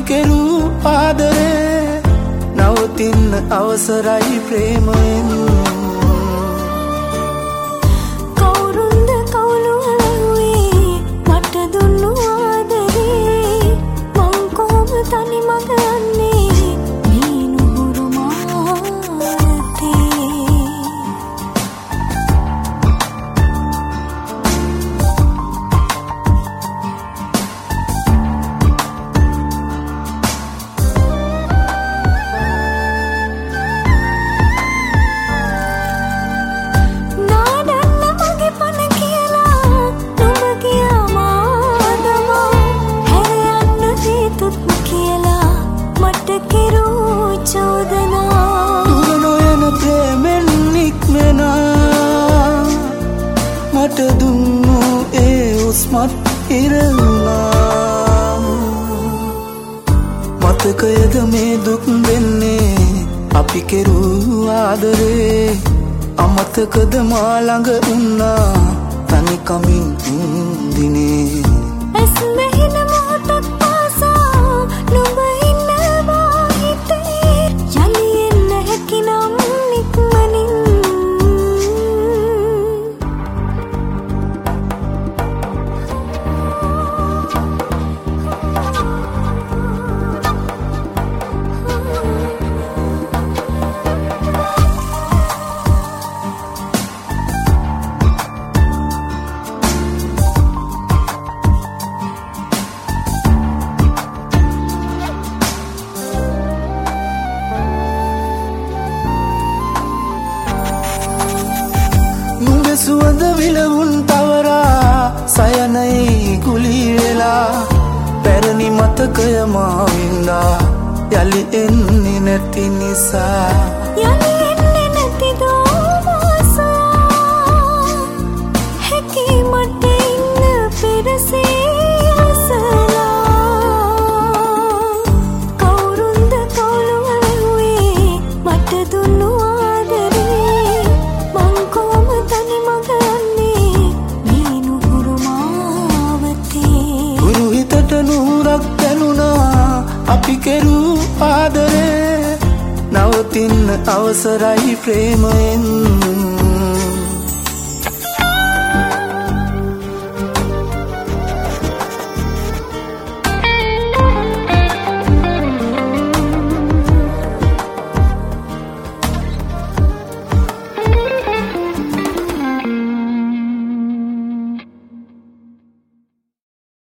කෙරූ ආදරේ නවතින්න අවසරයි ප්‍රේමයෙන් කවුරුන්ද කවුළුවේ මට දුන්නු ආදරේ මං කොහොම තනි මඟ යන්නේ මේ නුහුරු මාතේ මට දුන්නු ඒ උස්මත් ඉරවුණා මතකයද මේ දුක් වෙන්නේ අපි කෙරූ ආදරේ අමතකද මා ළඟ උන්නා තනිකමින් දිනේ ඇස් මෙහෙන මොහොතක් පාසා නුඹ ඉන්නවා හිතේ යලි එන්න හැකිනම් නික්මනින් සුවඳ විලවුන් තවරා සයනයි ගුලී වෙලා පැරණි මතකය මා වින්දා යලි එන්නේ නැති නිසා යලි එන්නේ නැති දෝමසා හැකි මට ඉන්න පෙරසේ හසලා කවුරුන්ද කවුළුවේ මට දුන්නු අපි කෙරූ ආදරේ නවතින්න අවසරයි ප්‍රේමයෙන්